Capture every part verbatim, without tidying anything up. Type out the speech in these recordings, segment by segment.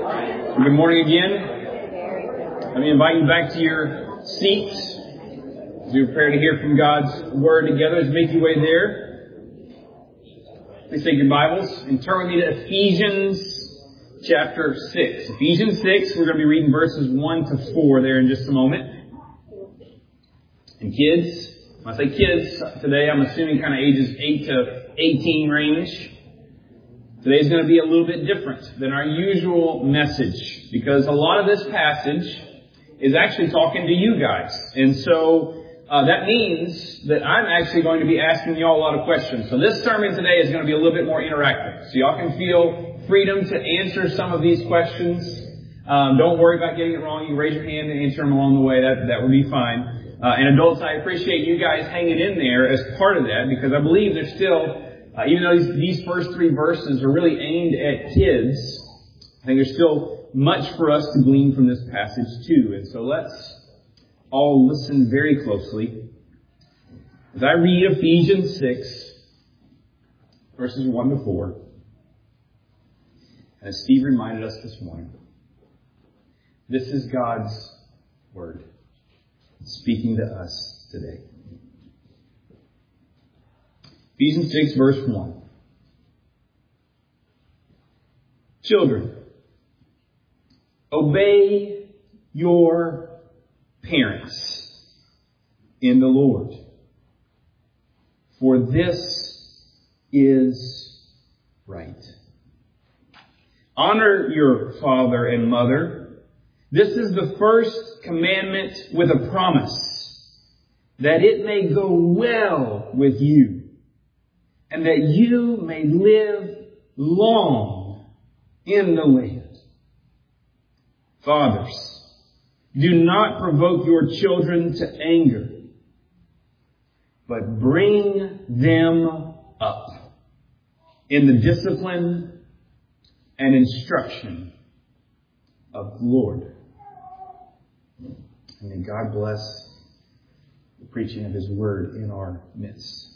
Good morning again. Let me invite you back to your seats as we prepare to hear from God's Word together. As you make your way there, please take your Bibles and turn with me to Ephesians chapter six. Ephesians six, we're going to be reading verses one to four there in just a moment. And kids, when I say kids today, I'm assuming kind of ages eight to eighteen range. Today's going to be a little bit different than our usual message because a lot of this passage is actually talking to you guys. And so uh, that means that I'm actually going to be asking you all a lot of questions. So this sermon today is going to be a little bit more interactive. So y'all can feel freedom to answer some of these questions. Um, don't worry about getting it wrong. You can raise your hand and answer them along the way. That, that would be fine. Uh, and adults, I appreciate you guys hanging in there as part of that because I believe there's still... Uh, even though these, these first three verses are really aimed at kids, I think there's still much for us to glean from this passage too. And so let's all listen very closely as I read Ephesians six, verses one to four. And as Steve reminded us this morning, this is God's Word speaking to us today. Ephesians six, verse one. Children, obey your parents in the Lord, for this is right. Honor your father and mother. This is the first commandment with a promise, that it may go well with you, and that you may live long in the land. Fathers, do not provoke your children to anger, but bring them up in the discipline and instruction of the Lord. And may God bless the preaching of His Word in our midst.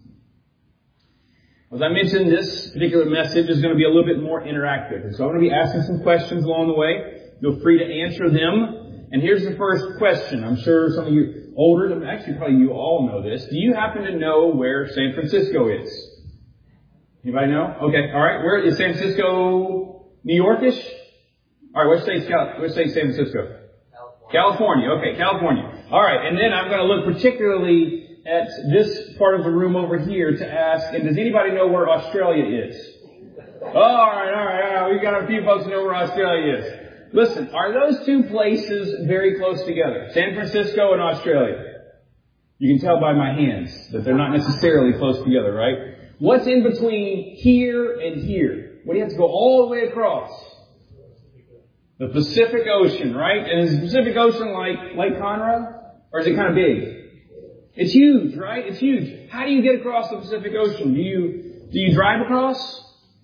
As I mentioned, this particular message is going to be a little bit more interactive. And so I'm going to be asking some questions along the way. Feel free to answer them. And here's the first question. I'm sure some of you older, actually probably you all know this. Do you happen to know where San Francisco is? Anybody know? Okay, all right. Where is San Francisco? New Yorkish? All right, what state's, what state's San Francisco? California. California. Okay, California. All right, and then I'm going to look particularly at this part of the room over here to ask, and does anybody know where Australia is? Oh, all right, all right, all right. We've got a few folks who know where Australia is. Listen, are those two places very close together? San Francisco and Australia. You can tell by my hands that they're not necessarily close together, right? What's in between here and here? What do you have to go all the way across? The Pacific Ocean, right? And is the Pacific Ocean like Lake Conroe? Or is it kind of big? It's huge, right? It's huge. How do you get across the Pacific Ocean? Do you, do you drive across?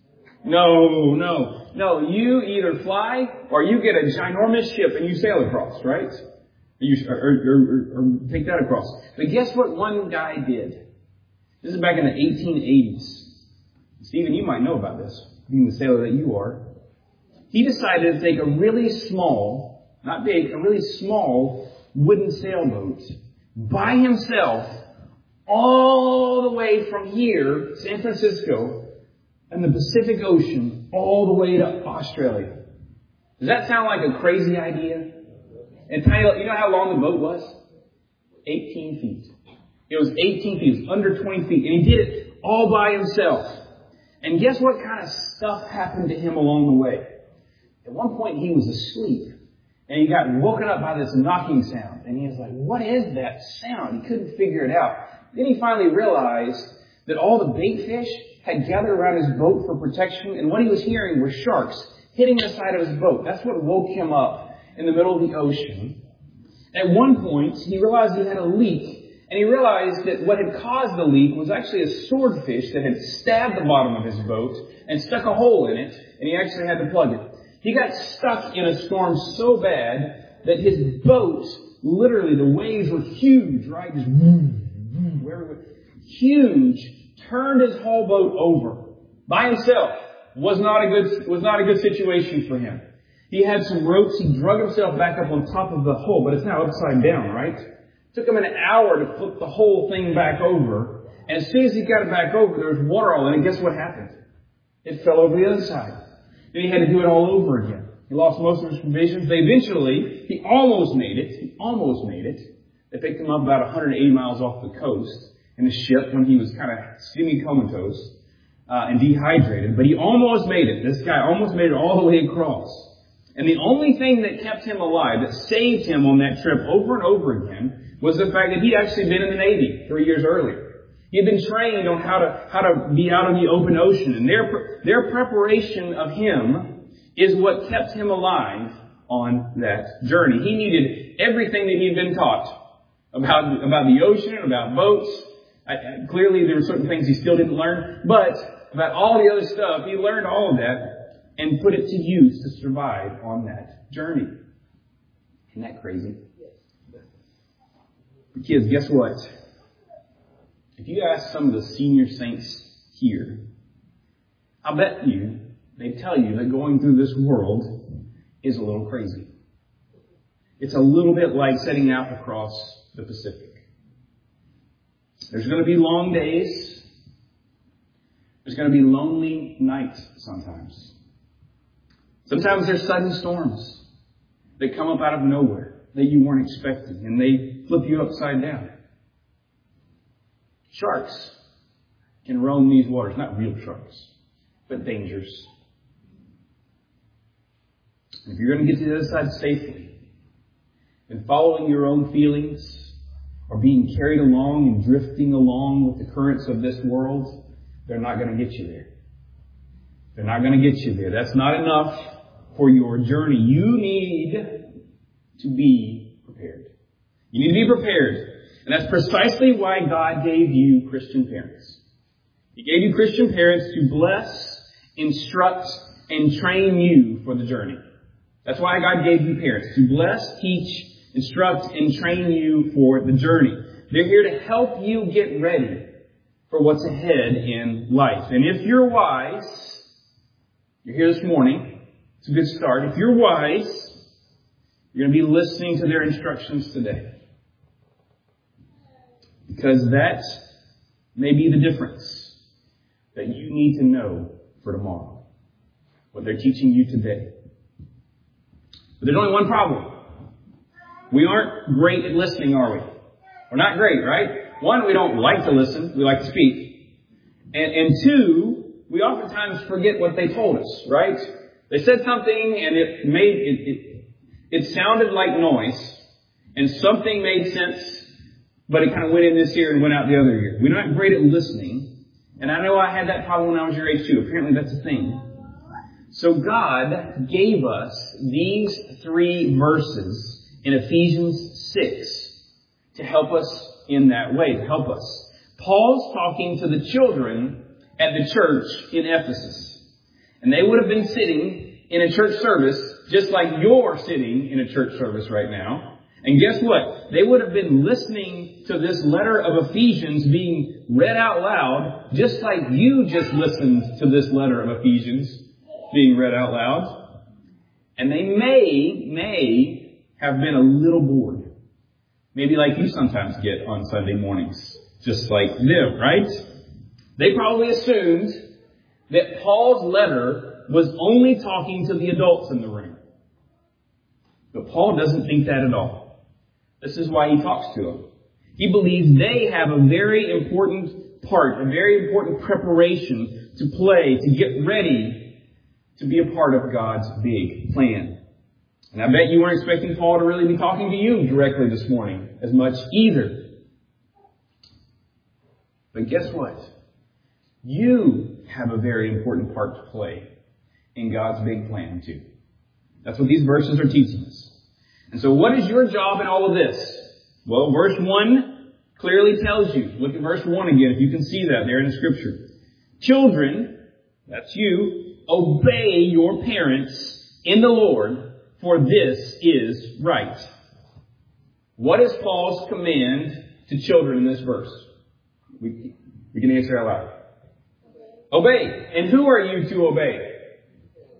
No, no, no. You either fly or you get a ginormous ship and you sail across, right? Or, you, or, or, or, or take that across. But guess what one guy did? This is back in the eighteen eighties. Stephen, you might know about this, being the sailor that you are. He decided to take a really small, not big, a really small wooden sailboat by himself all the way from here, San Francisco, and the Pacific Ocean, all the way to Australia. Does that sound like a crazy idea? And tell you, you know how long the boat was? eighteen feet. It was eighteen feet. It was under twenty feet. And he did it all by himself. And guess what kind of stuff happened to him along the way? At one point he was asleep. And he got woken up by this knocking sound. And he was like, what is that sound? He couldn't figure it out. Then he finally realized that all the bait fish had gathered around his boat for protection. And what he was hearing were sharks hitting the side of his boat. That's what woke him up in the middle of the ocean. At one point, he realized he had a leak. And he realized that what had caused the leak was actually a swordfish that had stabbed the bottom of his boat and stuck a hole in it. And he actually had to plug it. He got stuck in a storm so bad that his boat, literally the waves were huge, right? Just wherever, huge, turned his whole boat over by himself. Was not a good, was not a good situation for him. He had some ropes. He drug himself back up on top of the hole, but it's now upside down, right? It took him an hour to flip the whole thing back over. And as soon as he got it back over, there was water all in it. Guess what happened? It fell over the other side. Then he had to do it all over again. He lost most of his provisions. They eventually, he almost made it. He almost made it. They picked him up about one hundred eighty miles off the coast in a ship when he was kind of semi-comatose uh, and dehydrated. But he almost made it. This guy almost made it all the way across. And the only thing that kept him alive, that saved him on that trip over and over again, was the fact that he'd actually been in the Navy three years earlier. He had been trained on how to how to be out in the open ocean. And their their preparation of him is what kept him alive on that journey. He needed everything that he'd been taught about, about the ocean, about boats. I, I, clearly, there were certain things he still didn't learn. But about all the other stuff, he learned all of that and put it to use to survive on that journey. Isn't that crazy? But kids, guess what? If you ask some of the senior saints here, I'll bet you they tell you that going through this world is a little crazy. It's a little bit like setting out across the Pacific. There's going to be long days. There's going to be lonely nights sometimes. Sometimes there's sudden storms that come up out of nowhere that you weren't expecting, and they flip you upside down. Sharks can roam these waters. Not real sharks, but dangerous. If you're going to get to the other side safely, then following your own feelings or being carried along and drifting along with the currents of this world, they're not going to get you there. They're not going to get you there. That's not enough for your journey. You need to be prepared. You need to be prepared. And that's precisely why God gave you Christian parents. He gave you Christian parents to bless, instruct, and train you for the journey. That's why God gave you parents, to bless, teach, instruct, and train you for the journey. They're here to help you get ready for what's ahead in life. And if you're wise, you're here this morning, it's a good start. If you're wise, you're going to be listening to their instructions today. Because that may be the difference that you need to know for tomorrow. What they're teaching you today. But there's only one problem. We aren't great at listening, are we? We're not great, right? One, we don't like to listen. We like to speak. And, and two, we oftentimes forget what they told us, right? They said something and it made, it, it, it sounded like noise. And something made sense, but it kind of went in this ear and went out the other ear. We're not great at listening. And I know I had that problem when I was your age too. Apparently that's a thing. So God gave us these three verses in Ephesians six to help us in that way, to help us. Paul's talking to the children at the church in Ephesus. And they would have been sitting in a church service just like you're sitting in a church service right now. And guess what? They would have been listening to this letter of Ephesians being read out loud just like you just listened to this letter of Ephesians being read out loud. And they may, may have been a little bored. Maybe like you sometimes get on Sunday mornings. Just like them, right? They probably assumed that Paul's letter was only talking to the adults in the room. But Paul doesn't think that at all. This is why he talks to them. He believes they have a very important part, a very important preparation to play, to get ready to be a part of God's big plan. And I bet you weren't expecting Paul to really be talking to you directly this morning as much either. But guess what? You have a very important part to play in God's big plan too. That's what these verses are teaching us. And so what is your job in all of this? Well, verse one clearly tells you. Look at verse one again if you can see that there in the scripture. Children, that's you, obey your parents in the Lord, for this is right. What is Paul's command to children in this verse? We, we can answer out loud. Obey. And who are you to obey?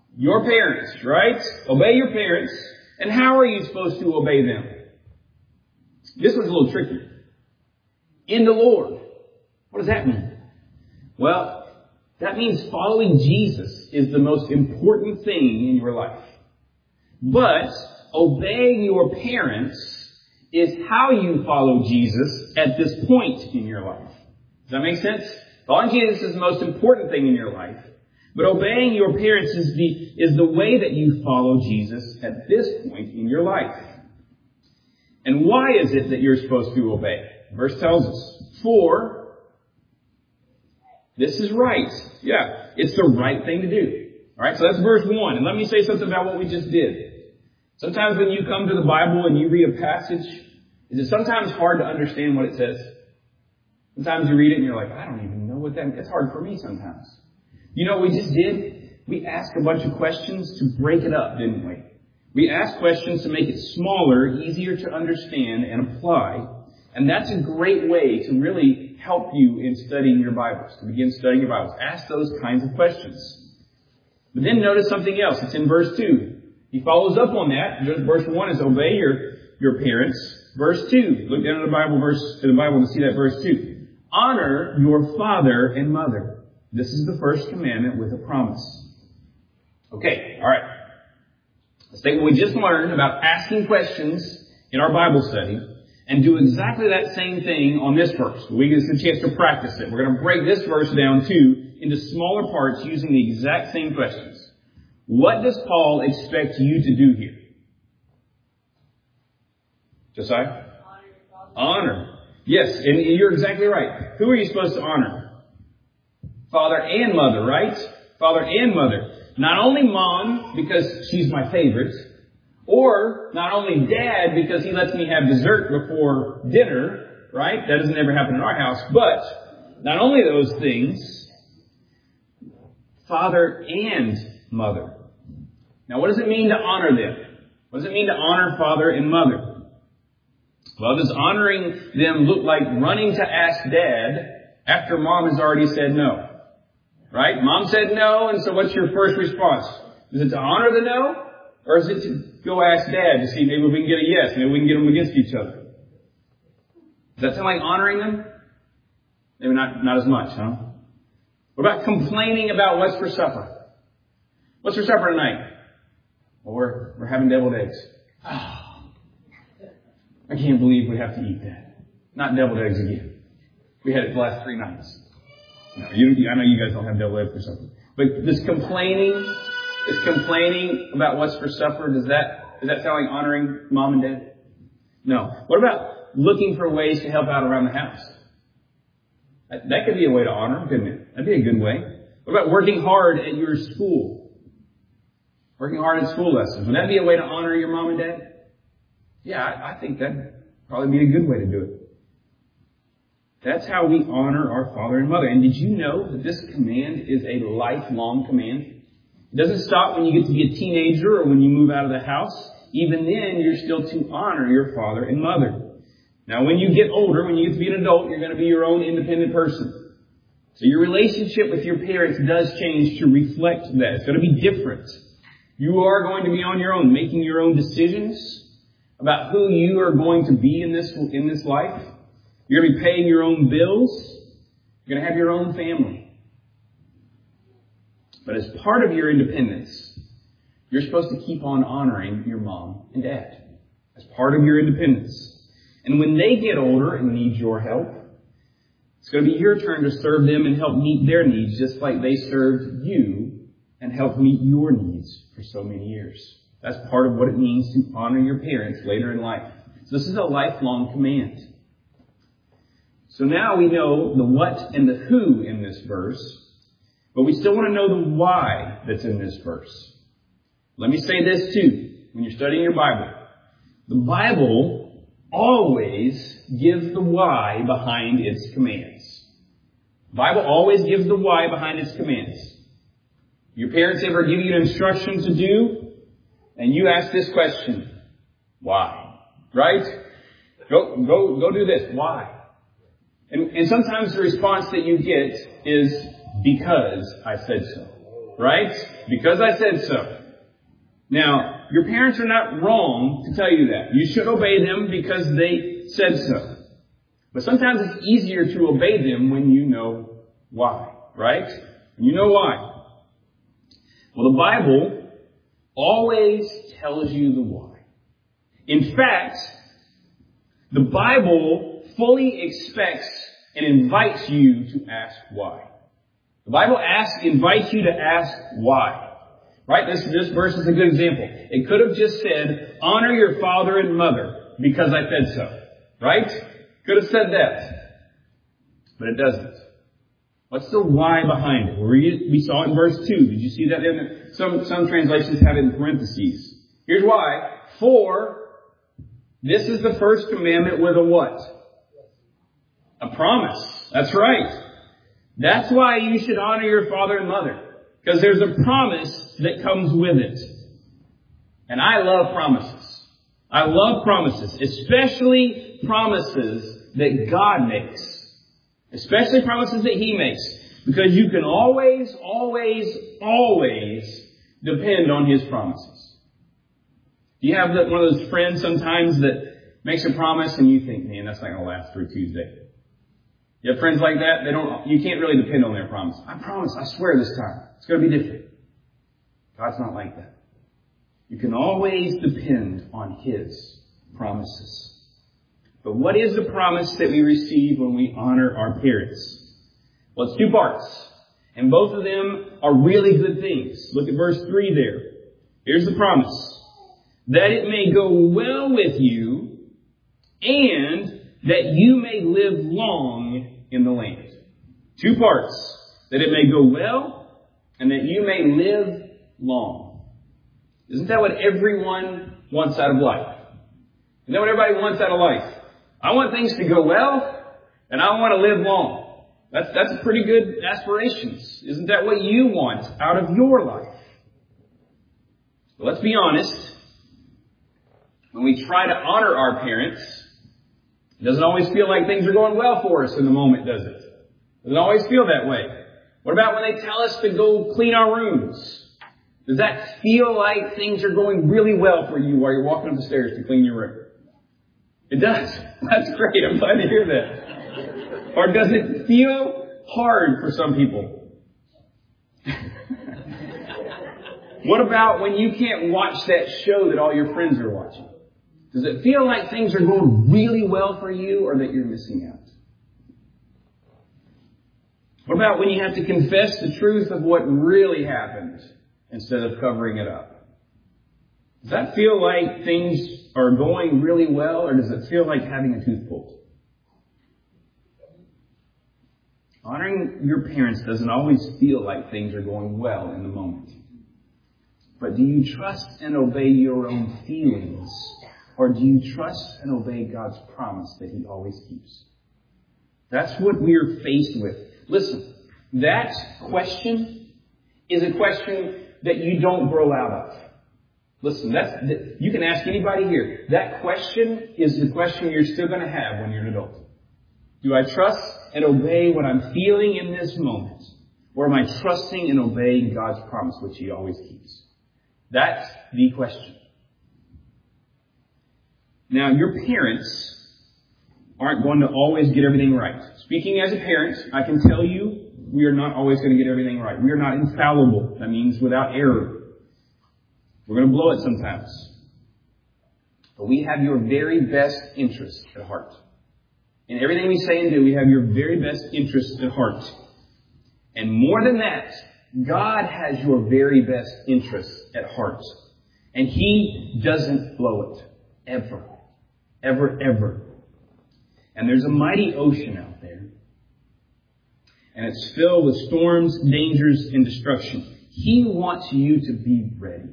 Your parents, right? Obey your parents. And how are you supposed to obey them? This was a little tricky. In the Lord. What does that mean? Well, that means following Jesus is the most important thing in your life. But obeying your parents is how you follow Jesus at this point in your life. Does that make sense? Following Jesus is the most important thing in your life. But obeying your parents is the, is the way that you follow Jesus at this point in your life. And why is it that you're supposed to obey? The verse tells us, for this is right. Yeah, it's the right thing to do. Alright, so that's verse one. And let me say something about what we just did. Sometimes when you come to the Bible and you read a passage, is it sometimes hard to understand what it says? Sometimes you read it and you're like, I don't even know what that means. It's hard for me sometimes. You know what we just did? We asked a bunch of questions to break it up, didn't we? We asked questions to make it smaller, easier to understand and apply. And that's a great way to really help you in studying your Bibles, to begin studying your Bibles. Ask those kinds of questions. But then notice something else. It's in verse two. He follows up on that. Verse one is obey your, your parents. Verse two. Look down at the Bible verse, in the Bible to see that verse two. Honor your father and mother. This is the first commandment with a promise. Okay, alright. Let's take what we just learned about asking questions in our Bible study and do exactly that same thing on this verse. We get a chance to practice it. We're going to break this verse down too into smaller parts using the exact same questions. What does Paul expect you to do here? Josiah? Honor. Yes, and you're exactly right. Who are you supposed to honor? Father and mother, right? Father and mother. Not only mom, because she's my favorite, or not only dad, because he lets me have dessert before dinner, right? That doesn't ever happen in our house. But not only those things, father and mother. Now, what does it mean to honor them? What does it mean to honor father and mother? Well, does honoring them look like running to ask dad after mom has already said no? Right? Mom said no, and so what's your first response? Is it to honor the no? Or is it to go ask dad to see maybe we can get a yes, maybe we can get them against each other? Does that sound like honoring them? Maybe not, not as much, huh? What about complaining about what's for supper? What's for supper tonight? Well, we're, we're having deviled eggs. Oh, I can't believe we have to eat that. Not deviled eggs again. We had it the last three nights. No, you, I know you guys don't have deviled eggs for supper. But this complaining, this complaining about what's for supper, does that, does that sound like honoring mom and dad? No. What about looking for ways to help out around the house? That, that could be a way to honor, couldn't it? That'd be a good way. What about working hard at your school? Working hard at school lessons. Would that be a way to honor your mom and dad? Yeah, I, I think that'd probably be a good way to do it. That's how we honor our father and mother. And did you know that this command is a lifelong command? It doesn't stop when you get to be a teenager or when you move out of the house. Even then, you're still to honor your father and mother. Now, when you get older, when you get to be an adult, you're going to be your own independent person. So your relationship with your parents does change to reflect that. It's going to be different. You are going to be on your own, making your own decisions about who you are going to be in this, in this life. You're going to be paying your own bills. You're going to have your own family. But as part of your independence, you're supposed to keep on honoring your mom and dad. As part of your independence. And when they get older and need your help, it's going to be your turn to serve them and help meet their needs, just like they served you and helped meet your needs for so many years. That's part of what it means to honor your parents later in life. So this is a lifelong command. So now we know the what and the who in this verse, but we still want to know the why that's in this verse. Let me say this too, when you're studying your Bible. The Bible always gives the why behind its commands. The Bible always gives the why behind its commands. Your parents ever give you an instruction to do, and you ask this question, why? Right? Go, go, go do this. Why? And, and sometimes the response that you get is, because I said so. Right? Because I said so. Now, your parents are not wrong to tell you that. You should obey them because they said so. But sometimes it's easier to obey them when you know why. Right? You know why. Well, the Bible always tells you the why. In fact, the Bible fully expects and invites you to ask why. The Bible asks, invites you to ask why. Right? This, this verse is a good example. It could have just said, honor your father and mother because I said so. Right? Could have said that. But it doesn't. What's the why behind it? We, we saw it in verse two. Did you see that? In some, some translations have it in parentheses. Here's why. For this is the first commandment with a what? A promise. That's right. That's why you should honor your father and mother. Because there's a promise that comes with it. And I love promises. I love promises. Especially promises that God makes. Especially promises that He makes. Because you can always, always, always depend on His promises. Do you have that one of those friends sometimes that makes a promise and you think, man, that's not going to last through Tuesday? You have friends like that? They don't, you can't really depend on their promise. I promise, I swear this time. It's going to be different. God's not like that. You can always depend on His promises. But what is the promise that we receive when we honor our parents? Well, it's two parts. And both of them are really good things. Look at verse three there. Here's the promise. That it may go well with you and that you may live long in the land. Two parts. That it may go well and that you may live long. Isn't that what everyone wants out of life? Isn't that what everybody wants out of life? I want things to go well and I want to live long. That's, that's pretty good aspirations. Isn't that what you want out of your life? Well, let's be honest. When we try to honor our parents, it doesn't always feel like things are going well for us in the moment, does it? It doesn't always feel that way. What about when they tell us to go clean our rooms? Does that feel like things are going really well for you while you're walking up the stairs to clean your room? It does. That's great. I'm glad to hear that. Or does it feel hard for some people? What about when you can't watch that show that all your friends are watching? Does it feel like things are going really well for you or that you're missing out? What about when you have to confess the truth of what really happened instead of covering it up? Does that feel like things are going really well or does it feel like having a tooth pulled? Honoring your parents doesn't always feel like things are going well in the moment. But do you trust and obey your own feelings? Or do you trust and obey God's promise that He always keeps? That's what we're faced with. Listen, that question is a question that you don't grow out of. Listen, that's, you can ask anybody here. That question is the question you're still going to have when you're an adult. Do I trust and obey what I'm feeling in this moment? Or am I trusting and obeying God's promise, which He always keeps? That's the question. Now, your parents aren't going to always get everything right. Speaking as a parent, I can tell you we are not always going to get everything right. We are not infallible. That means without error. We're going to blow it sometimes. But we have your very best interest at heart. In everything we say and do, we have your very best interest at heart. And more than that, God has your very best interest at heart. And He doesn't blow it. Ever. Ever, ever. And there's a mighty ocean out there. And it's filled with storms, dangers, and destruction. He wants you to be ready.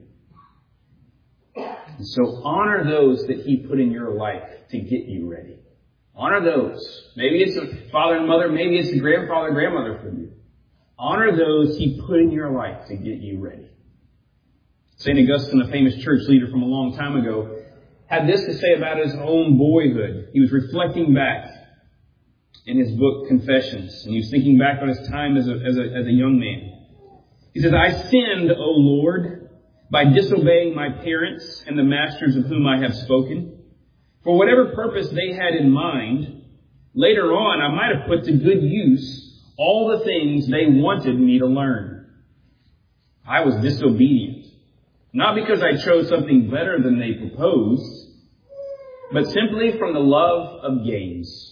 And so honor those that He put in your life to get you ready. Honor those. Maybe it's a father and mother. Maybe it's a grandfather and grandmother for you. Honor those He put in your life to get you ready. Saint Augustine, a famous church leader from a long time ago, had this to say about his own boyhood. He was reflecting back in his book, Confessions, and he was thinking back on his time as a, as a, as a young man. He says, I sinned, O Lord, by disobeying my parents and the masters of whom I have spoken. For whatever purpose they had in mind, later on I might have put to good use all the things they wanted me to learn. I was disobedient, not because I chose something better than they proposed, but simply from the love of gains.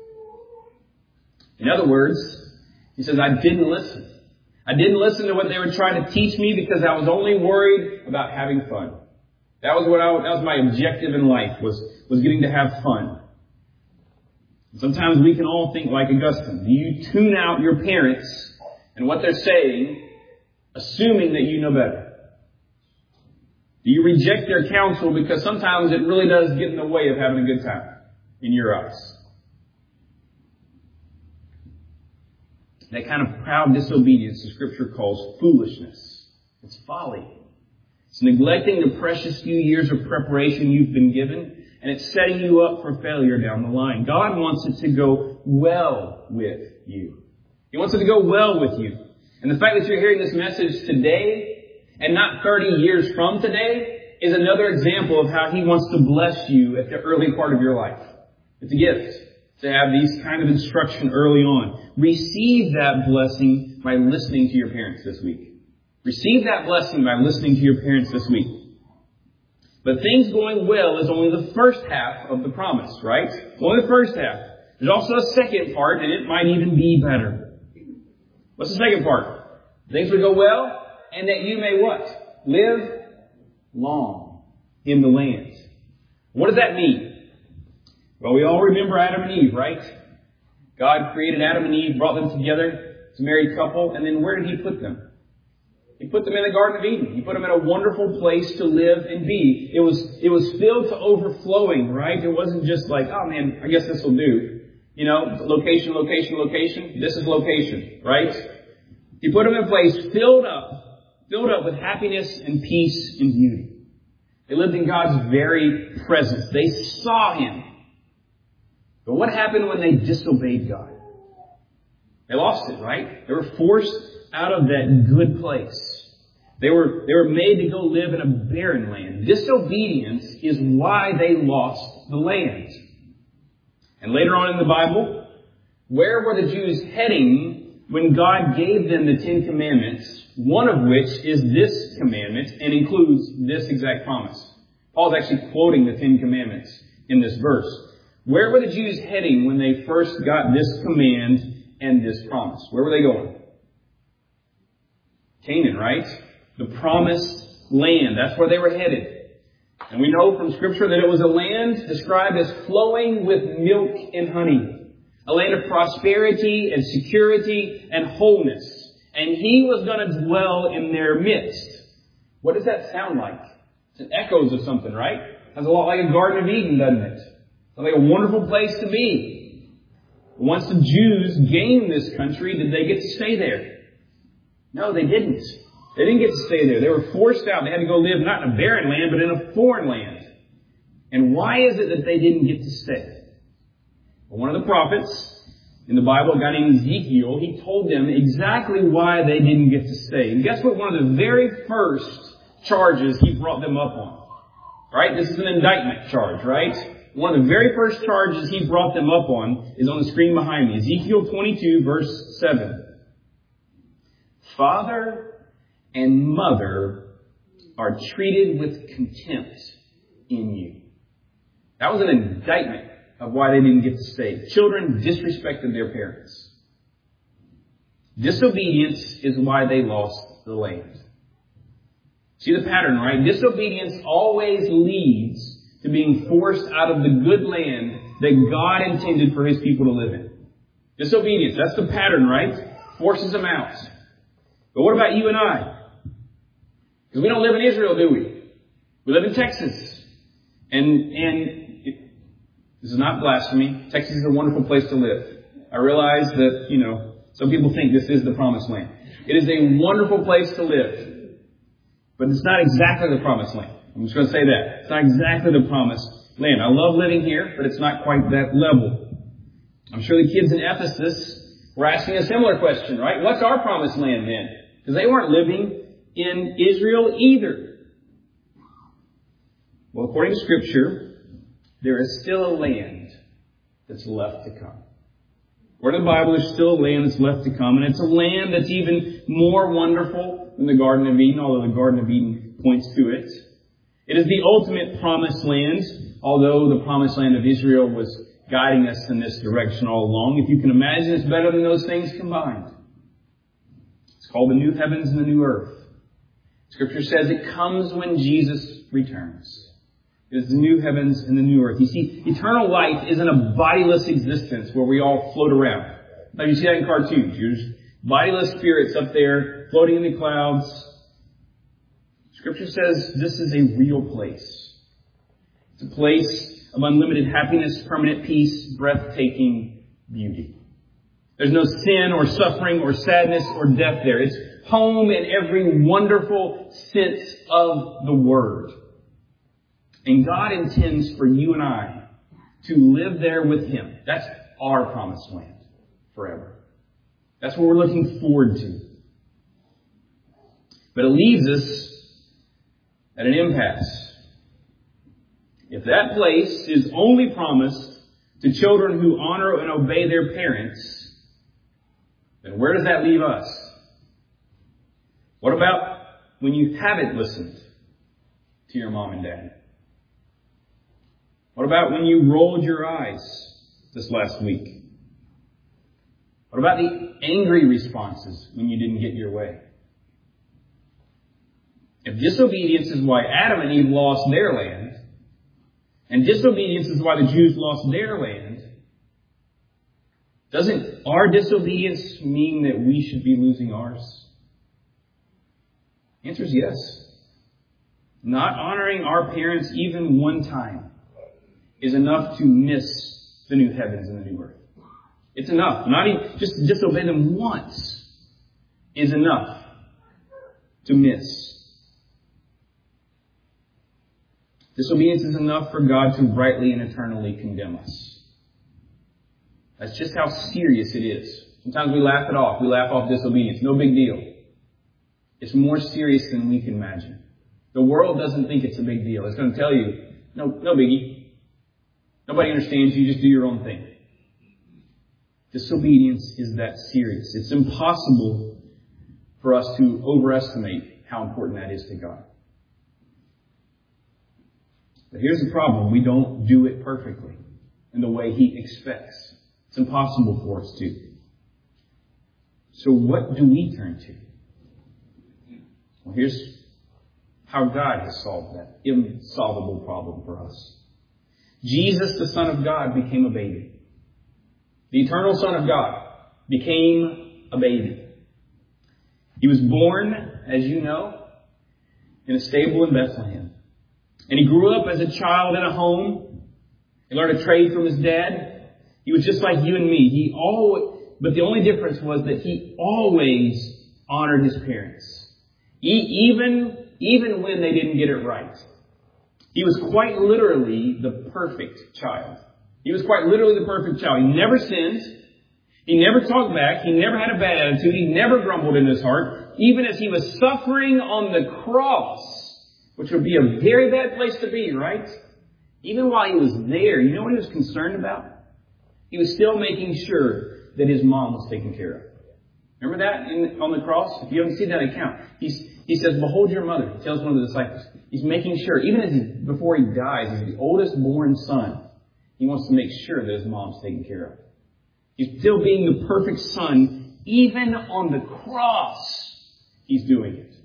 In other words, he says, I didn't listen. I didn't listen to what they were trying to teach me because I was only worried about having fun. That was what I, that was my objective in life, was, was getting to have fun. Sometimes we can all think like Augustine. Do you tune out your parents and what they're saying, assuming that you know better? Do you reject their counsel because sometimes it really does get in the way of having a good time in your eyes? That kind of proud disobedience the Scripture calls foolishness. It's folly. It's neglecting the precious few years of preparation you've been given, and it's setting you up for failure down the line. God wants it to go well with you. He wants it to go well with you. And the fact that you're hearing this message today and not thirty years from today is another example of how He wants to bless you at the early part of your life. It's a gift to have these kind of instruction early on. Receive that blessing by listening to your parents this week. Receive that blessing by listening to your parents this week. But things going well is only the first half of the promise, right? Only the first half. There's also a second part, and it might even be better. What's the second part? Things will go well, and that you may what? Live long in the land. What does that mean? Well, we all remember Adam and Eve, right? God created Adam and Eve, brought them together as a married couple, and then where did He put them? He put them in the Garden of Eden. He put them in a wonderful place to live and be. It was, it was filled to overflowing, right? It wasn't just like, oh man, I guess this will do. You know, location, location, location. This is location, right? He put them in a place filled up, filled up with happiness and peace and beauty. They lived in God's very presence. They saw Him. But what happened when they disobeyed God? They lost it, right? They were forced out of that good place. They were, they were made to go live in a barren land. Disobedience is why they lost the land. And later on in the Bible, where were the Jews heading when God gave them the Ten Commandments, one of which is this commandment and includes this exact promise? Paul's actually quoting the Ten Commandments in this verse. Where were the Jews heading when they first got this command and this promise? Where were they going? Canaan, right? The promised land. That's where they were headed. And we know from Scripture that it was a land described as flowing with milk and honey. A land of prosperity and security and wholeness. And He was going to dwell in their midst. What does that sound like? It's echoes of something, right? Sounds a lot like a Garden of Eden, doesn't it? Sounds like a wonderful place to be. Once the Jews gained this country, did they get to stay there? No, they didn't. They didn't get to stay there. They were forced out. They had to go live not in a barren land, but in a foreign land. And why is it that they didn't get to stay? Well, one of the prophets in the Bible, a guy named Ezekiel, he told them exactly why they didn't get to stay. And guess what? One of the very first charges he brought them up on. Right? This is an indictment charge, right? One of the very first charges he brought them up on is on the screen behind me. Ezekiel twenty-two, verse seven. Father and mother are treated with contempt in you. That was an indictment of why they didn't get to stay. Children disrespected their parents. Disobedience is why they lost the land. See the pattern, right? Disobedience always leads to being forced out of the good land that God intended for His people to live in. Disobedience, that's the pattern, right? Forces them out. But what about you and I? Because we don't live in Israel, do we? We live in Texas. And, and it, this is not blasphemy. Texas is a wonderful place to live. I realize that, you know, some people think this is the promised land. It is a wonderful place to live. But it's not exactly the promised land. I'm just going to say that. It's not exactly the promised land. I love living here, but it's not quite that level. I'm sure the kids in Ephesus were asking a similar question, right? What's our promised land then? Because they weren't living in Israel either. Well, according to Scripture, there is still a land that's left to come. According to the Bible, there's still a land that's left to come. And it's a land that's even more wonderful than the Garden of Eden, although the Garden of Eden points to it. It is the ultimate promised land, although the promised land of Israel was guiding us in this direction all along. If you can imagine, it's better than those things combined. It's called the new heavens and the new earth. Scripture says it comes when Jesus returns. It is the new heavens and the new earth. You see, eternal life isn't a bodiless existence where we all float around. Like you see that in cartoons. You're just bodiless spirits up there floating in the clouds. Scripture says this is a real place. It's a place of unlimited happiness, permanent peace, breathtaking beauty. There's no sin or suffering or sadness or death there. It's home in every wonderful sense of the word. And God intends for you and I to live there with Him. That's our promised land forever. That's what we're looking forward to. But it leaves us at an impasse. If that place is only promised to children who honor and obey their parents, then where does that leave us? What about when you haven't listened to your mom and dad? What about when you rolled your eyes this last week? What about the angry responses when you didn't get your way? If disobedience is why Adam and Eve lost their land, and disobedience is why the Jews lost their land, doesn't our disobedience mean that we should be losing ours? The answer is yes. Not honoring our parents even one time is enough to miss the new heavens and the new earth. It's enough. Not even just to disobey them once is enough to miss. Disobedience is enough for God to rightly and eternally condemn us. That's just how serious it is. Sometimes we laugh it off. We laugh off disobedience. No big deal. It's more serious than we can imagine. The world doesn't think it's a big deal. It's going to tell you, no, no biggie. Nobody understands you. Just do your own thing. Disobedience is that serious. It's impossible for us to overestimate how important that is to God. But here's the problem. We don't do it perfectly in the way He expects. It's impossible for us to. So what do we turn to? Well, here's how God has solved that insolvable problem for us. Jesus, the Son of God, became a baby. The eternal Son of God became a baby. He was born, as you know, in a stable in Bethlehem. And he grew up as a child in a home. He learned a trade from his dad. He was just like you and me. He always, but the only difference was that he always honored his parents. He, even, even when they didn't get it right. He was quite literally the perfect child. He was quite literally the perfect child. He never sinned. He never talked back. He never had a bad attitude. He never grumbled in his heart. Even as he was suffering on the cross, which would be a very bad place to be, right? Even while he was there, you know what he was concerned about? He was still making sure that his mom was taken care of. Remember that in, on the cross? If you haven't seen that account, he's, he says, "Behold your mother." He tells one of the disciples. He's making sure, even as he, before he dies, he's the oldest born son. He wants to make sure that his mom's taken care of. He's still being the perfect son, even on the cross. He's doing it.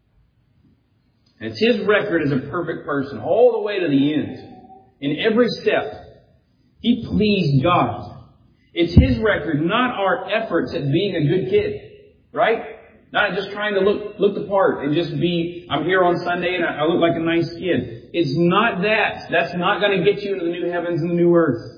And it's his record as a perfect person, all the way to the end. In every step, he pleased God. It's his record, not our efforts at being a good kid. Right? Not just trying to look look the part and just be, I'm here on Sunday and I, I look like a nice kid. It's not that. That's not going to get you into the new heavens and the new earth.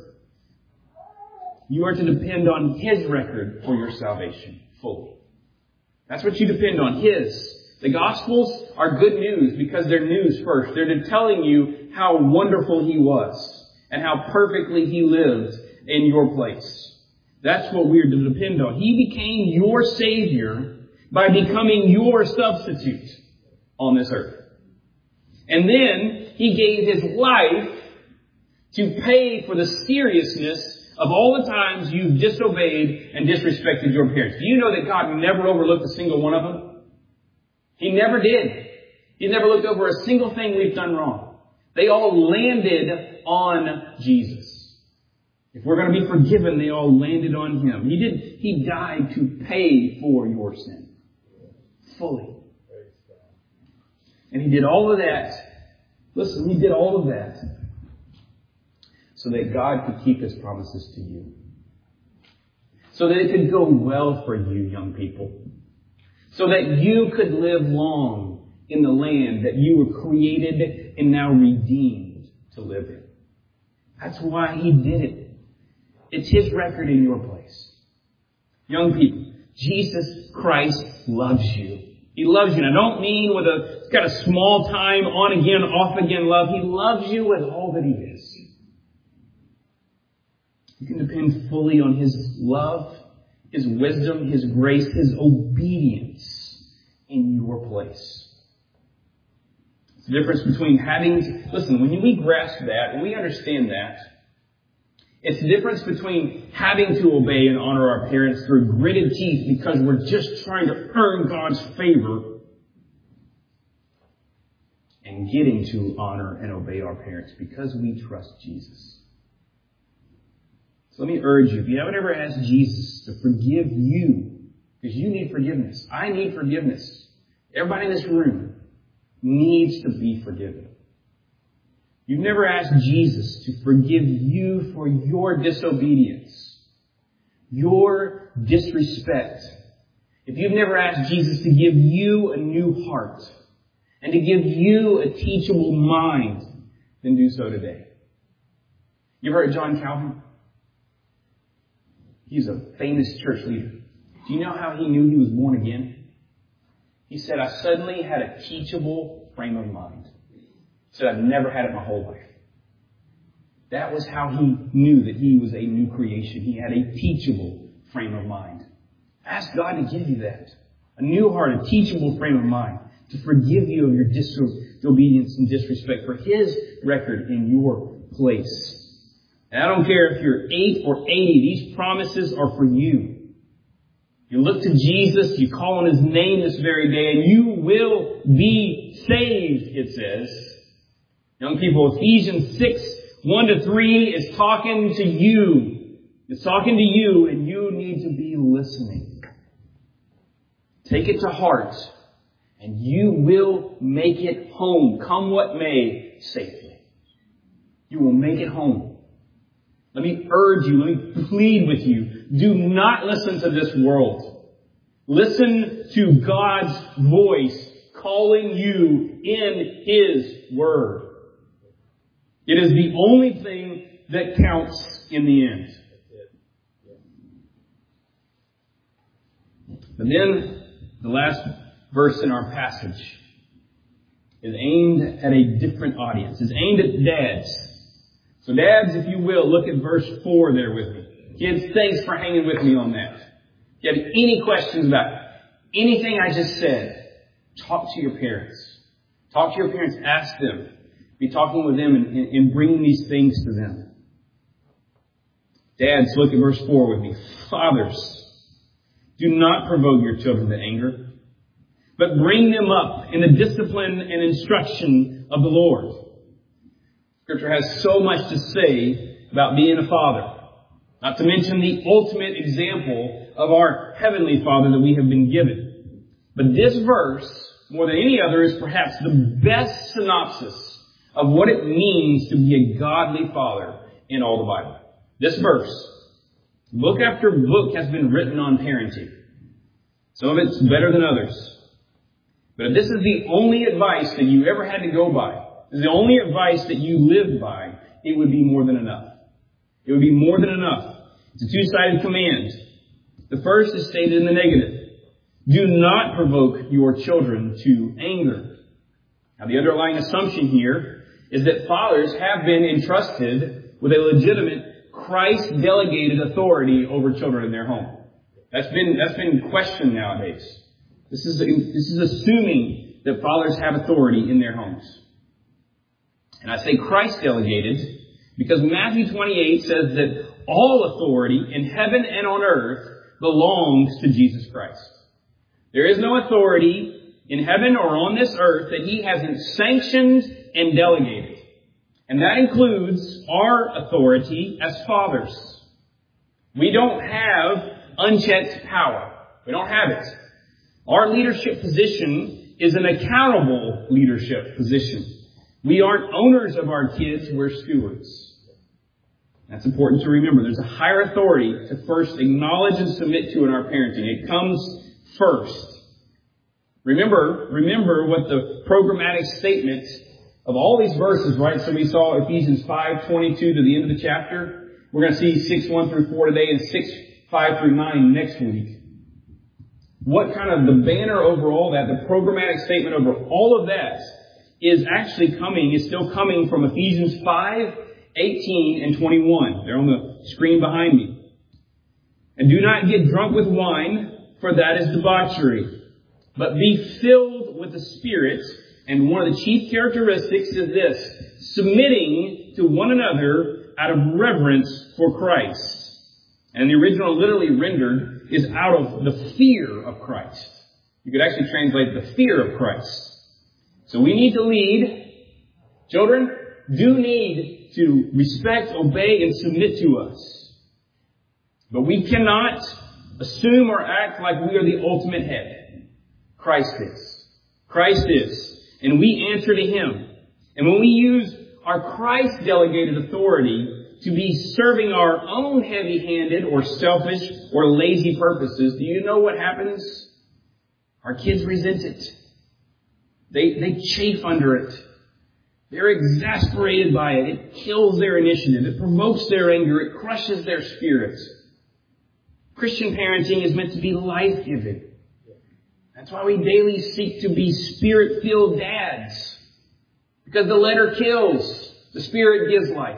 You are to depend on his record for your salvation fully. That's what you depend on, his. The Gospels are good news because they're news first. They're telling you how wonderful he was and how perfectly he lived in your place. That's what we're to depend on. He became your Savior by becoming your substitute on this earth. And then He gave His life to pay for the seriousness of all the times you've disobeyed and disrespected your parents. Do you know that God never overlooked a single one of them? He never did. He never looked over a single thing we've done wrong. They all landed on Jesus. If we're going to be forgiven, they all landed on Him. He did. He died to pay for your sin. Fully. And He did all of that. Listen, He did all of that so that God could keep His promises to you. So that it could go well for you, young people. So that you could live long in the land that you were created and now redeemed to live in. That's why He did it. It's His record in your place. Young people, Jesus Christ loves you. He loves you. And I don't mean with a kind of small time, on again, off again love. He loves you with all that He is. You can depend fully on His love, His wisdom, His grace, His obedience in your place. It's the difference between having, listen, when we grasp that, when we understand that, it's the difference between having to obey and honor our parents through gritted teeth because we're just trying to earn God's favor, and getting to honor and obey our parents because we trust Jesus. So let me urge you, if you haven't ever asked Jesus to forgive you, because you need forgiveness. I need forgiveness. Everybody in this room needs to be forgiven. You've never asked Jesus to forgive you for your disobedience, your disrespect. If you've never asked Jesus to give you a new heart and to give you a teachable mind, then do so today. You've heard of John Calvin? He's a famous church leader. Do you know how he knew he was born again? He said, I suddenly had a teachable frame of mind. He said, I've never had it my whole life. That was how he knew that he was a new creation. He had a teachable frame of mind. Ask God to give you that. A new heart, a teachable frame of mind. To forgive you of your disobedience and disrespect for His record in your place. And I don't care if you're eight or eighty, these promises are for you. You look to Jesus, you call on His name this very day, and you will be saved, it says. Young people, Ephesians six, one to three is talking to you. It's talking to you, and you need to be listening. Take it to heart, and you will make it home, come what may, safely. You will make it home. Let me urge you, let me plead with you, do not listen to this world. Listen to God's voice calling you in His Word. It is the only thing that counts in the end. But then, the last verse in our passage is aimed at a different audience. It's aimed at dads. So dads, if you will, look at verse four there with me. Kids, thanks for hanging with me on that. If you have any questions about anything I just said, talk to your parents. Talk to your parents. Ask them. Be talking with them and, and, and bringing these things to them. Dads, look at verse four with me. Fathers, do not provoke your children to anger, but bring them up in the discipline and instruction of the Lord. Scripture has so much to say about being a father. Not to mention the ultimate example of our Heavenly Father that we have been given. But this verse, more than any other, is perhaps the best synopsis of what it means to be a godly father in all the Bible. This verse, book after book has been written on parenting. Some of it's better than others. But if this is the only advice that you ever had to go by, the only advice that you lived by, it would be more than enough. It would be more than enough. It's a two-sided command. The first is stated in the negative. Do not provoke your children to anger. Now, the underlying assumption here is that fathers have been entrusted with a legitimate Christ-delegated authority over children in their home. That's been, that's been questioned nowadays. This is, this is assuming that fathers have authority in their homes. And I say Christ delegated because Matthew twenty-eight says that all authority in heaven and on earth belongs to Jesus Christ. There is no authority in heaven or on this earth that He hasn't sanctioned and delegated. And that includes our authority as fathers. We don't have unchecked power. We don't have it. Our leadership position is an accountable leadership position. We aren't owners of our kids, we're stewards. That's important to remember. There's a higher authority to first acknowledge and submit to in our parenting. It comes first. Remember, remember what the programmatic statement of all these verses, right? So we saw Ephesians five twenty-two to the end of the chapter. We're going to see six one through four today and six five through nine next week. What kind of the banner over all that, the programmatic statement over all of that is actually coming, is still coming from Ephesians five, eighteen and twenty-one. They're on the screen behind me. And do not get drunk with wine, for that is debauchery, but be filled with the Spirit. And one of the chief characteristics is this: submitting to one another out of reverence for Christ. And the original literally rendered is out of the fear of Christ. You could actually translate the fear of Christ. So we need to lead. Children do need to respect, obey, and submit to us. But we cannot assume or act like we are the ultimate head. Christ is. Christ is. And we answer to Him. And when we use our Christ-delegated authority to be serving our own heavy-handed or selfish or lazy purposes, do you know what happens? Our kids resent it. They, they chafe under it. They're exasperated by it. It kills their initiative. It provokes their anger. It crushes their spirits. Christian parenting is meant to be life-giving. That's why we daily seek to be Spirit-filled dads. Because the letter kills. The Spirit gives life.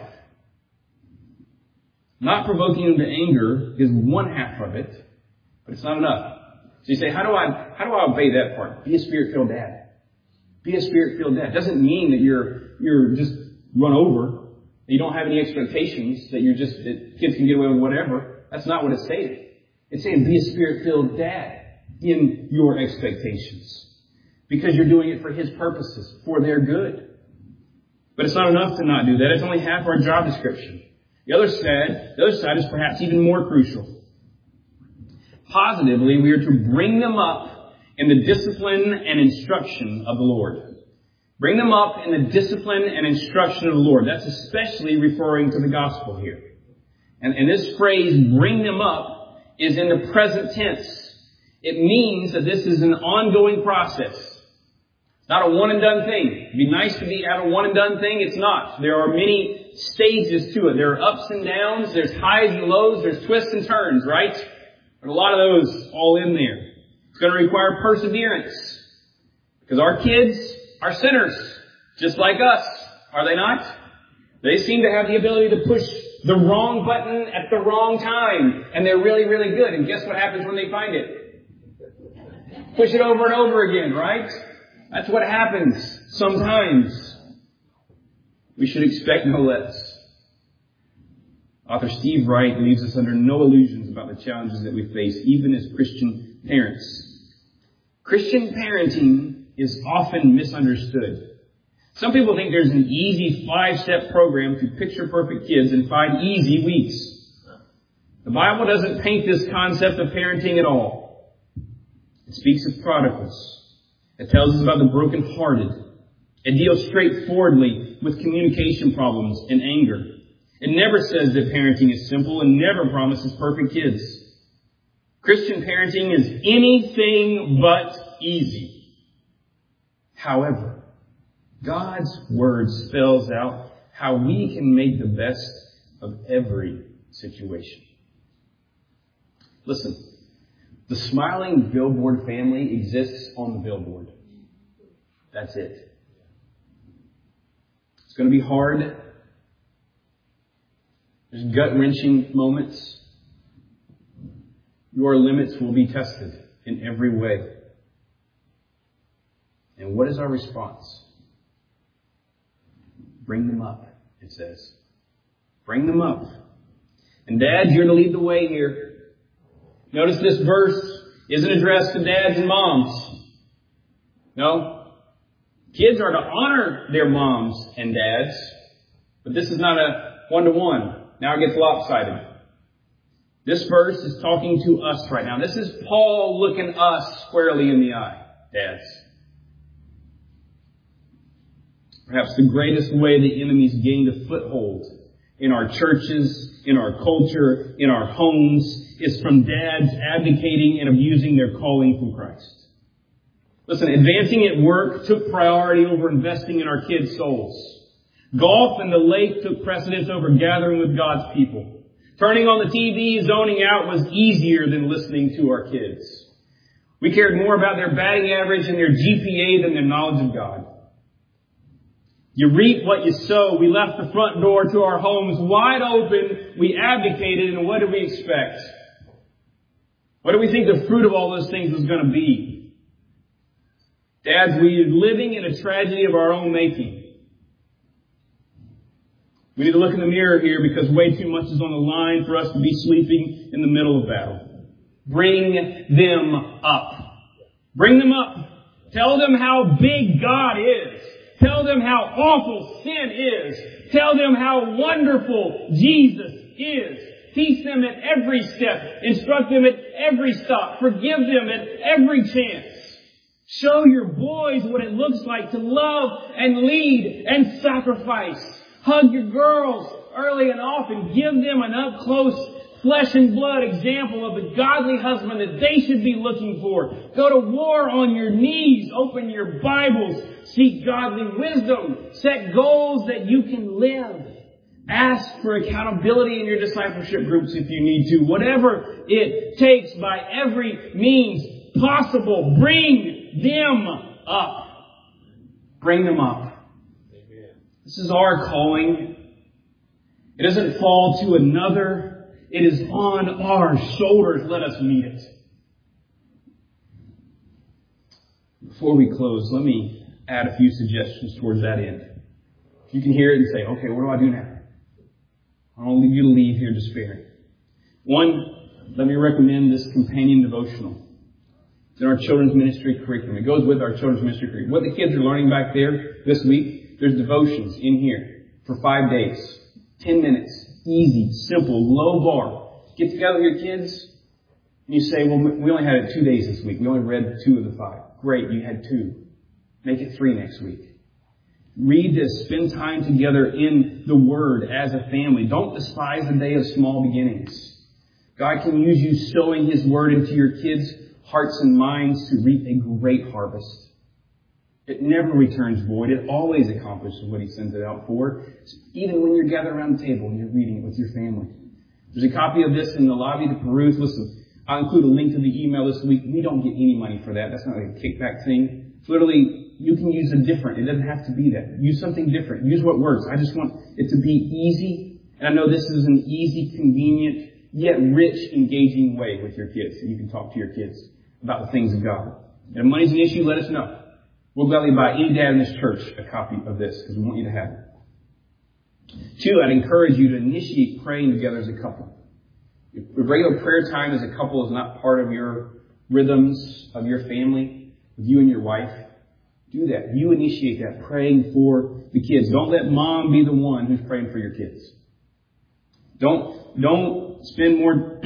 Not provoking them to anger is one half of it, but it's not enough. So you say, how do I, how do I obey that part? Be a Spirit-filled dad. Be a Spirit-filled dad. It doesn't mean that you're, you're just run over, that you don't have any expectations, that you're just, that kids can get away with whatever. That's not what it's saying. It's saying be a Spirit-filled dad in your expectations. Because you're doing it for His purposes, for their good. But it's not enough to not do that. It's only half our job description. The other side, the other side is perhaps even more crucial. Positively, we are to bring them up in the discipline and instruction of the Lord. Bring them up in the discipline and instruction of the Lord. That's especially referring to the gospel here. And, and this phrase, bring them up, is in the present tense. It means that this is an ongoing process. It's not a one and done thing. It'd be nice to be have a one and done thing. It's not. There are many stages to it. There are ups and downs. There's highs and lows. There's twists and turns, right? But a lot of those all in there. It's going to require perseverance. Because our kids are sinners, just like us. Are they not? They seem to have the ability to push the wrong button at the wrong time. And they're really, really good. And guess what happens when they find it? Push it over and over again, right? That's what happens sometimes. We should expect no less. Author Steve Wright leaves us under no illusions about the challenges that we face, even as Christian parents. Christian parenting is often misunderstood. Some people think there's an easy five-step program to picture-perfect kids in five easy weeks. The Bible doesn't paint this concept of parenting at all. It speaks of prodigals. It tells us about the brokenhearted. It deals straightforwardly with communication problems and anger. It never says that parenting is simple and never promises perfect kids. Christian parenting is anything but easy. However, God's Word spells out how we can make the best of every situation. Listen, the smiling billboard family exists on the billboard. That's it. It's going to be hard. There's gut-wrenching moments. Your limits will be tested in every way. And what is our response? Bring them up, it says. Bring them up. And dads, you're to lead the way here. Notice this verse isn't addressed to dads and moms. No. Kids are to honor their moms and dads. But this is not a one-to-one. Now it gets lopsided. This verse is talking to us right now. This is Paul looking us squarely in the eye, dads. Perhaps the greatest way the enemy's gained a foothold in our churches, in our culture, in our homes, is from dads abdicating and abusing their calling from Christ. Listen, advancing at work took priority over investing in our kids' souls. Golf and the lake took precedence over gathering with God's people. Turning on the T V, zoning out was easier than listening to our kids. We cared more about their batting average and their G P A than their knowledge of God. You reap what you sow. We left the front door to our homes wide open. We abdicated, and what did we expect? What do we think the fruit of all those things was going to be? Dads, we are living in a tragedy of our own making. We need to look in the mirror here because way too much is on the line for us to be sleeping in the middle of battle. Bring them up. Bring them up. Tell them how big God is. Tell them how awful sin is. Tell them how wonderful Jesus is. Teach them at every step. Instruct them at every stop. Forgive them at every chance. Show your boys what it looks like to love and lead and sacrifice. Hug your girls early and often. Give them an up-close, flesh and blood example of the godly husband that they should be looking for. Go to war on your knees. Open your Bibles. Seek godly wisdom. Set goals that you can live. Ask for accountability in your discipleship groups if you need to. Whatever it takes, by every means possible, bring them up. Bring them up. This is our calling. It doesn't fall to another. It is on our shoulders. Let us meet it. Before we close, let me add a few suggestions towards that end. You can hear it and say, okay, what do I do now? I don't want you to leave here despairing. One, let me recommend this companion devotional. It's in our children's ministry curriculum. It goes with our children's ministry curriculum. What the kids are learning back there this week, there's devotions in here for five days. Ten minutes. Easy, simple, low bar. Get together with your kids and you say, well, we only had it two days this week. We only read two of the five. Great, you had two. Make it three next week. Read this. Spend time together in the Word as a family. Don't despise the day of small beginnings. God can use you sowing His Word into your kids' hearts and minds to reap a great harvest. It never returns void. It always accomplishes what He sends it out for. Even when you're gathered around the table and you're reading it with your family. There's a copy of this in the lobby to peruse. Listen, I'll include a link to the email this week. We don't get any money for that. That's not like a kickback thing. It's literally, you can use a different. It doesn't have to be that. Use something different. Use what works. I just want it to be easy. And I know this is an easy, convenient, yet rich, engaging way with your kids. So you can talk to your kids about the things of God. And if money's an issue, let us know. We'll gladly buy any dad in this church a copy of this because we want you to have it. Two, I'd encourage you to initiate praying together as a couple. If regular prayer time as a couple is not part of your rhythms of your family, with you and your wife, do that. You initiate that, praying for the kids. Don't let mom be the one who's praying for your kids. Don't, don't spend more,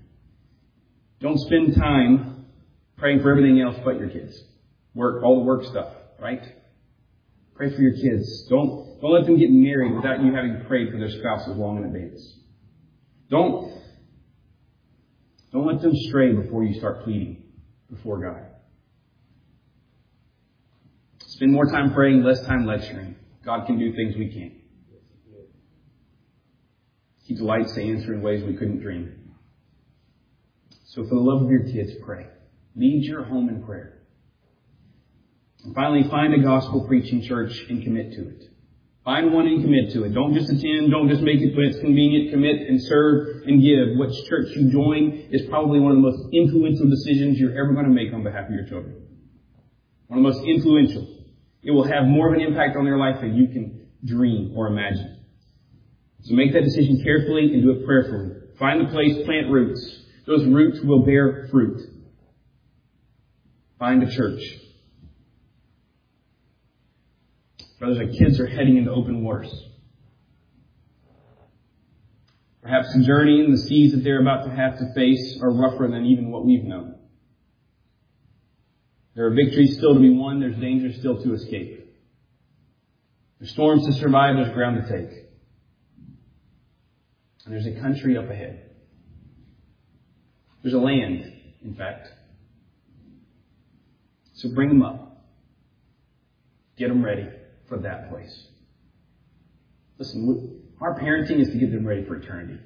don't spend time praying for everything else but your kids. Work, all the work stuff, right? Pray for your kids. Don't, don't let them get married without you having prayed for their spouses long in advance. Don't, don't let them stray before you start pleading before God. Spend more time praying, less time lecturing. God can do things we can't. He delights to answer in ways we couldn't dream. So for the love of your kids, pray. Lead your home in prayer. And finally, find a gospel preaching church and commit to it. Find one and commit to it. Don't just attend. Don't just make it when it's convenient. Commit and serve and give. Which church you join is probably one of the most influential decisions you're ever going to make on behalf of your children. one of the most influential. It will have more of an impact on their life than you can dream or imagine. So make that decision carefully and do it prayerfully. Find the place, plant roots. Those roots will bear fruit. Find a church. Brothers, our kids are heading into open waters. Perhaps the journey and the seas that they're about to have to face are rougher than even what we've known. There are victories still to be won. There's dangers still to escape. There's storms to survive. There's ground to take. And there's a country up ahead. There's a land, in fact. So bring them up. Get them ready for that place. Listen, our parenting is to get them ready for eternity.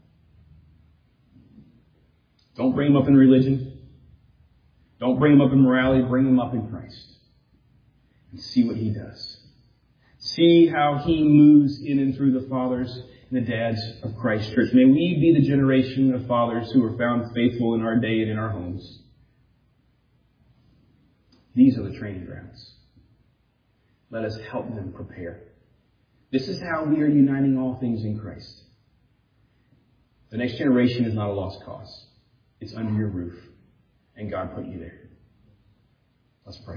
Don't bring them up in religion. Don't bring them up in morality. Bring them up in Christ. And see what He does. See how He moves in and through the fathers and the dads of Christ Church. May we be the generation of fathers who are found faithful in our day and in our homes. These are the training grounds. Let us help them prepare. This is how we are uniting all things in Christ. The next generation is not a lost cause. It's under your roof. And God put you there. Let's pray.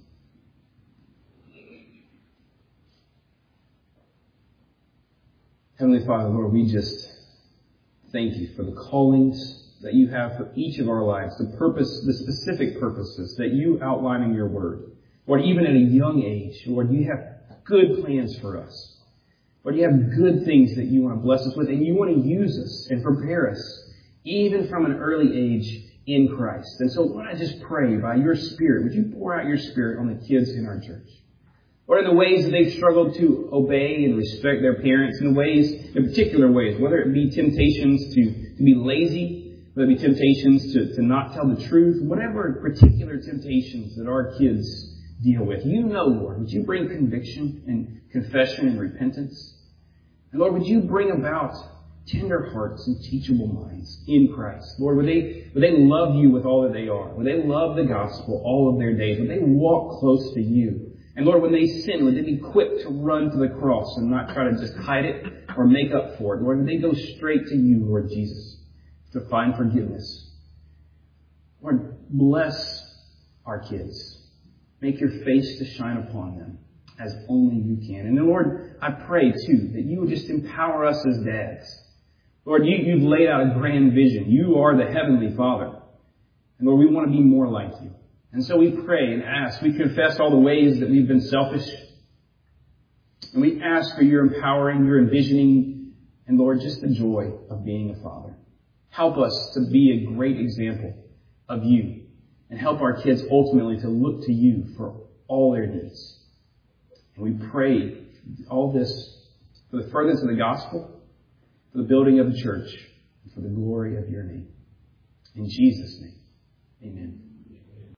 Heavenly Father, Lord, we just thank you for the callings that you have for each of our lives, the purpose, the specific purposes that you outline in your word. Lord, even at a young age, Lord, you have good plans for us. Lord, you have good things that you want to bless us with, and you want to use us and prepare us, even from an early age, in Christ. And so, Lord, I just pray by your Spirit, would you pour out your Spirit on the kids in our church? Lord, in the ways that they've struggled to obey and respect their parents, in the ways, in particular ways, whether it be temptations to, to be lazy, whether it be temptations to, to not tell the truth, whatever particular temptations that our kids deal with. You know, Lord, would you bring conviction and confession and repentance? And Lord, would you bring about tender hearts and teachable minds in Christ? Lord, would they, would they love you with all that they are? Would they love the gospel all of their days? Would they walk close to you? And Lord, when they sin, would they be quick to run to the cross and not try to just hide it or make up for it? Lord, would they go straight to you, Lord Jesus, to find forgiveness? Lord, bless our kids. Make your face to shine upon them as only you can. And then, Lord, I pray, too, that you would just empower us as dads. Lord, you, you've laid out a grand vision. You are the Heavenly Father. And Lord, we want to be more like you. And so we pray and ask. We confess all the ways that we've been selfish. And we ask for your empowering, your envisioning, and Lord, just the joy of being a father. Help us to be a great example of you. And help our kids ultimately to look to you for all their needs. And we pray all this for the furtherance of the gospel, for the building of the church, and for the glory of your name. In Jesus' name, amen.